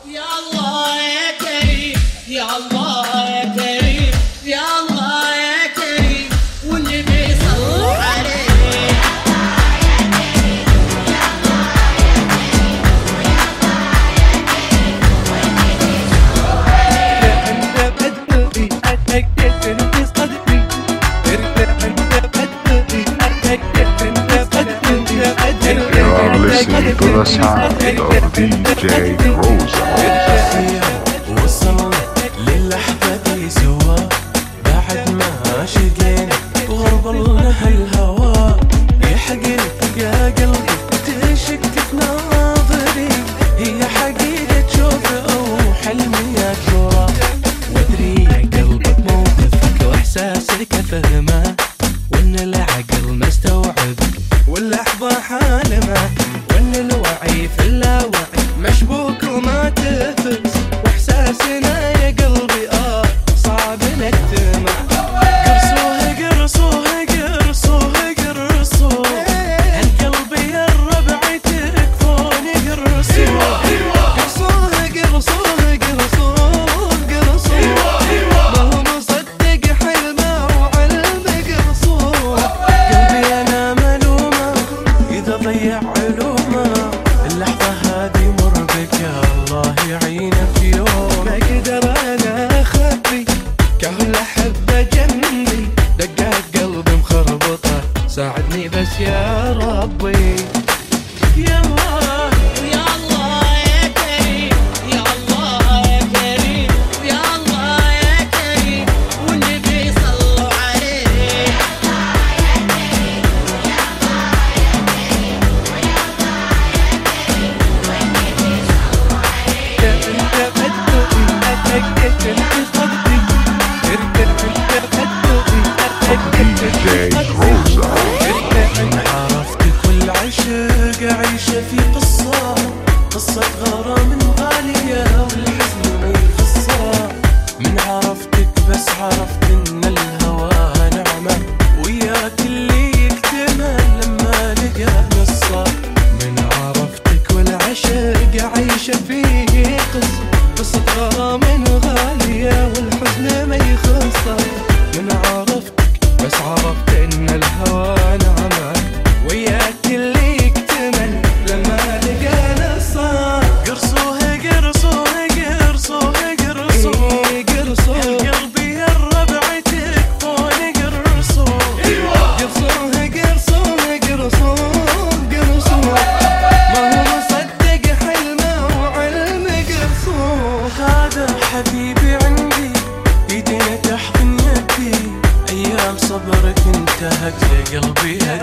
يا الله يا كريم يا الله يا كريم يا الله يا كريم والنبي صلوا عليه. Listening to the sound of DJ Rosa. وصلنا للحظة دي سوا بعد ما شقينا وغربلنا هالهوا يحقلك يا قلبي تشك في ناظري هي حقيقة تشوف أو حلمي يا ترى وادري يا قلبك موقفك وإحساسك فهمه وإن العقل ما استوعب واللحظة حالمة وإن الوعي في اللاوعي مشبوك وما تفز واحساسنا يا قلبي صعب نكتمه. قرصوه قرصوه قرصوه قرصوه هالقلب يا الربع تكفون قرصوه قرصوه قرصوه قرصوه قرصوه ما هو مصدق حلمه وعلم قرصوه قلبي انا ملومه اذا ضيع علومه اللحظة هذه مر بك يا الله يعينه في يوم ما اقدر انا اخبي كهل احبه جنبي دقات قلبي مخربطه ساعدني بس يا ربي. يا الله يا الله يا كريم يا الله يا كريم يا الله يا كريم والنبي صلوا عليه. DJ Rosa. من عرفتك والعشق عيشة في قصة غرام غالية والحزن ما يخصها. من عرفتك بس عرفت ان الهوى نعمة وياك اللي يكتمل لما لقى نصه. من عرفتك والعشق عيشة في قصة غرام غالية والحزن ما يخصها. من عرفتك بس عرفت ان الهوى نعمة وياك اللي يكتمل لما لقى نصه. قرصوه قرصوه قرصوه قرصوه قرصوه قلبي يا الربع تكفون قرصوه قرصوه قرصوه قرصوه قرصوه ما هو مصدق حلمه وعلم قرصوه. هذا حبيبي عندي ايدينا تحضن يدي ايام صبرك انتهت لقلبي